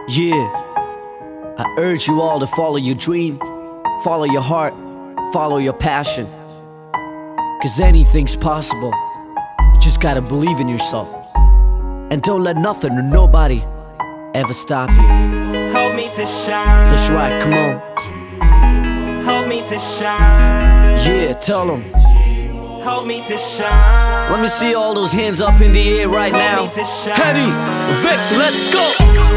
Yeah, I urge you all to follow your dream, follow your heart, follow your passion. Cause anything's possible. You just gotta believe in yourself. And don't let nothing or nobody ever stop you. Help me to shine. That's right, come on. Help me to shine. Yeah, tell them. Help me to shine. Let me see all those hands up in the air right now. Help me to shine. Henny, Vic, let's go.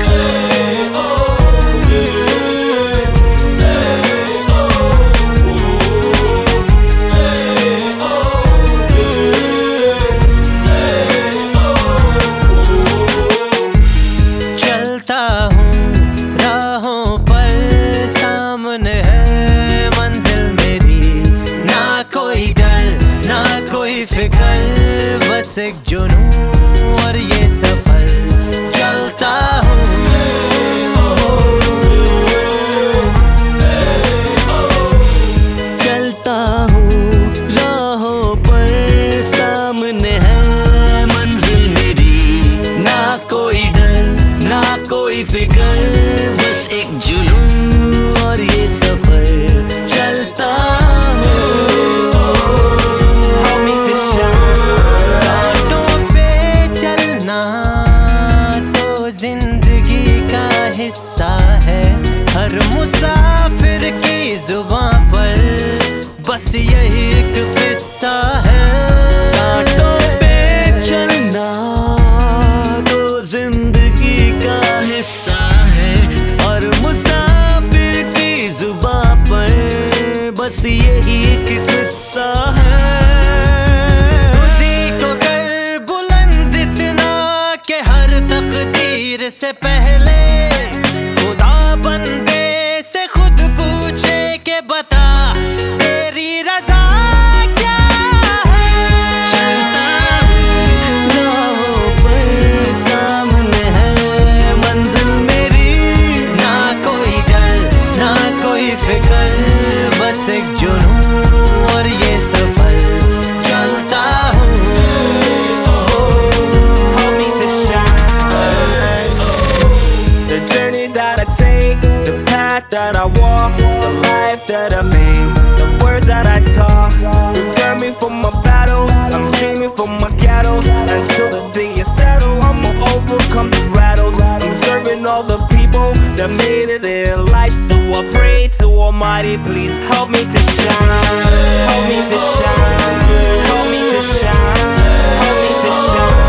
चलता हूँ राहों पर, सामने है मंजिल मेरी। ना कोई डर, ना कोई फिक्र, बस एक जुनून और ये सफर। चलता हूँ, चलता हूँ राहों पर, सामने है मंजिल मेरी। ना कोई डर, ना कोई फिक्र, बस एक जुनून और ये सफर। चलता हूँ, Help me to shine. रातों पे चलना तो जिंदगी का हिस्सा है। हर मुसाफिर की जुबां पर बस यही एक किस्सा है। रातों पे चलना तो जिंदगी का हिस्सा है। और मुसाफिर की जुबां पर बस यही एक किस्सा है। खुदी को कर बुलंद इतना कि हर तकदीर से पहले खुदा बंदे से खुद पूछे कि बता तेरी रजा क्या है। चलता राहों पर, सामने है मंजिल मेरी। ना कोई डर, ना कोई फिक्र, बस एक जुनून और ये सफर। चलता हूँ, Help me to shine. The journey that I take, the path that I walk, the life that I made, the words that I talk, prepare me for my battles. I'm dreaming for my ghettos until the day is settled. I'ma overcome the rattles. I'm serving all the people that made it in life. So I pray to Almighty, please help me to shine. Help me to shine. Help me to shine. Help me to shine.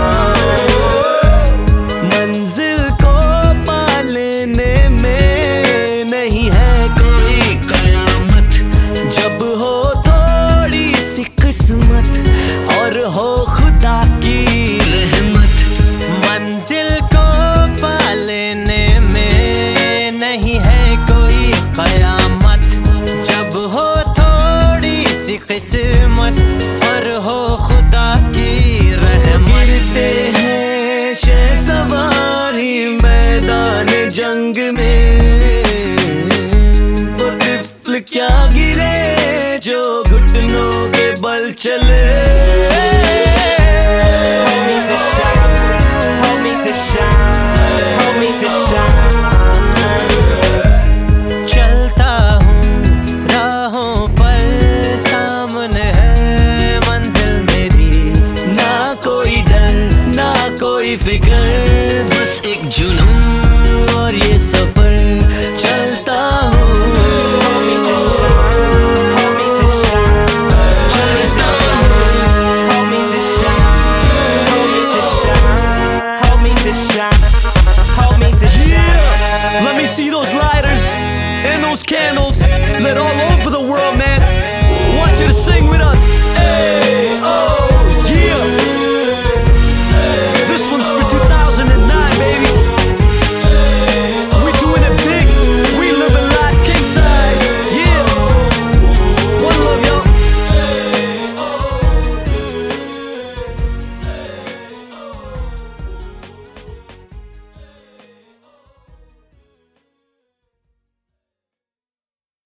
मंजिल को पा लेने में नहीं है कोई कयामत। जब हो थोड़ी सी किस्मत और हो खुदा की रहमत। मंजिल को पा लेने में नहीं है कोई कयामत। जब हो थोड़ी सी किस्मत और हो खुदा की रहमत। गिरते हैं शहसवारी मैदान जंग में, वो तिफ्ल क्या गिरे जो घुटनों के बल चले। Help me to shine. Help me to shine. Help me to shine. चलता हूँ राहों पर, सामने है मंजिल मेरी। ना कोई डर, ना कोई फिक्र, बस एक जुनून और ये सफर। चलता हूँ, Help me to shine. Help me to shine. चलता Help me to shine. Help me to shine. Help me to shine. Help me to shine. Let me see those lighters and those candles.